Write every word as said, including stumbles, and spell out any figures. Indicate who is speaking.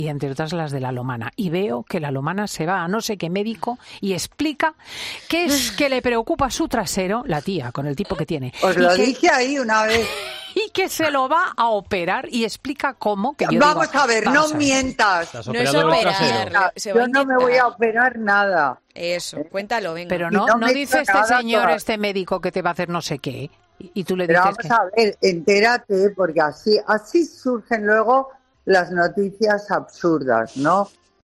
Speaker 1: y entre otras las de la Lomana. Y veo que la Lomana se va a no sé qué médico y explica qué es que le preocupa su trasero, la tía, con el tipo que tiene.
Speaker 2: Os lo que, dije ahí una vez.
Speaker 1: Y que se lo va a operar y explica cómo. Que yo
Speaker 2: vamos
Speaker 1: digo,
Speaker 2: a ver,
Speaker 1: vamos
Speaker 2: no
Speaker 1: a ver.
Speaker 2: mientas.
Speaker 3: No es operar. Se
Speaker 2: yo no me voy a operar nada.
Speaker 3: Eso, cuéntalo, venga.
Speaker 1: Pero no,
Speaker 2: no,
Speaker 1: no dice este señor, toda... este médico que te va a hacer no sé qué. Y tú le
Speaker 2: Pero
Speaker 1: dices
Speaker 2: vamos
Speaker 1: que...
Speaker 2: a ver, entérate, porque así, así surgen luego las noticias absurdas, ¿no?